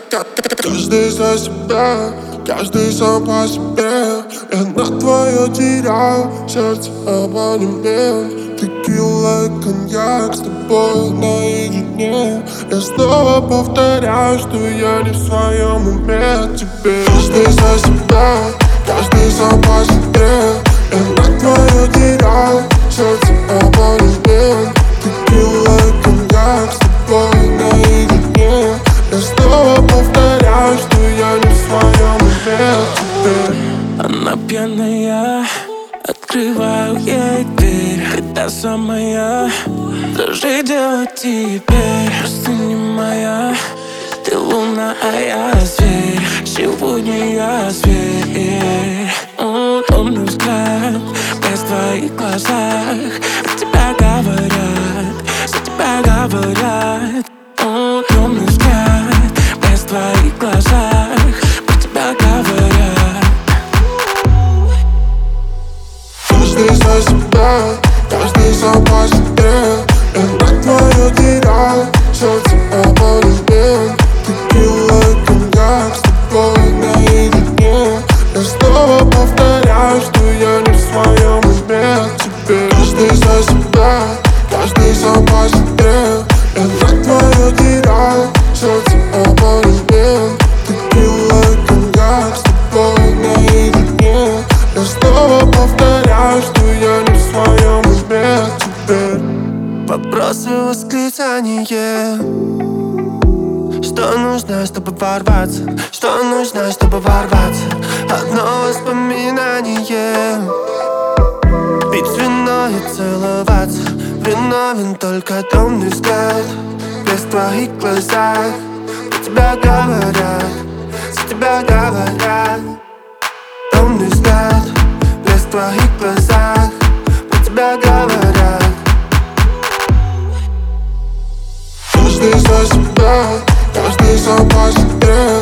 Каждый за себя, каждый сам по себе. Я на твое терял сердце абонемент. Текила и коньяк с тобой наедине. Я снова повторяю, что я не в своем уме. Теперь каждый за себя, каждый сам по себе. Я на твое терял сердце абонемент. Текила и коньяк с тобой наедине. Я снова повторяю, что я не в своем уме теперь. Она пьяная, открываю ей дверь. Ты та самая, что же делать теперь? Просто не моя. Ты луна, а я зверь. Сегодня я зверь. Умный взгляд, блеск в твоих глазах. Про тебя говорят, за тебя говорят. Умный взгляд, блеск в твоих глазах. Про тебя говорят. Каждый за себя, каждый сам по себе. Я на твое терял сердце абонемент. Текила и коньяк с тобой наедине. Я снова повторяю, что я не в своем уме теперь. Каждый за себя, каждый сам по себе. Я на твое терял сердце абонемент. Текила и коньяк с тобой наедине. Я снова повторяю, что я не в своем уме теперь. Вопросы, восклицания. Что нужно, чтобы ворваться? Что нужно, чтобы ворваться? Одно воспоминание. Пить вино и целоваться. Виновен только темный взгляд. Блеск в твоих глазах. Про тебя говорят, за тебя говорят. Темный взгляд, блеск в твоих глазах. Про тебя говорят. Каждый за себя, каждый сам по себе.